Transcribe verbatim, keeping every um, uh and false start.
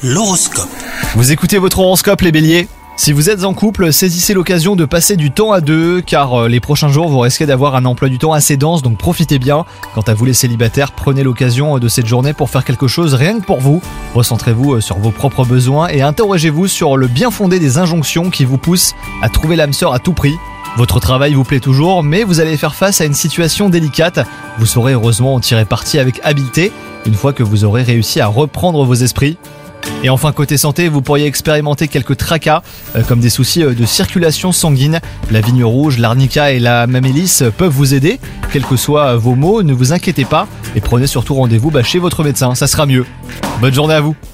L'horoscope. Vous écoutez votre horoscope les béliers ? Si vous êtes en couple, saisissez l'occasion de passer du temps à deux, car euh, les prochains jours vous risquez d'avoir un emploi du temps assez dense, donc profitez bien. Quant à vous les célibataires, prenez l'occasion de cette journée pour faire quelque chose rien que pour vous. Recentrez-vous sur vos propres besoins et interrogez-vous sur le bien fondé des injonctions qui vous poussent à trouver l'âme sœur à tout prix. Votre travail vous plaît toujours, mais vous allez faire face à une situation délicate. Vous saurez heureusement en tirer parti avec habileté, une fois que vous aurez réussi à reprendre vos esprits. Et enfin côté santé, vous pourriez expérimenter quelques tracas, euh, comme des soucis euh, de circulation sanguine. La vigne rouge, l'arnica et la mamélis peuvent vous aider. Quels que soient vos maux, ne vous inquiétez pas et prenez surtout rendez-vous bah, chez votre médecin, ça sera mieux. Bonne journée à vous.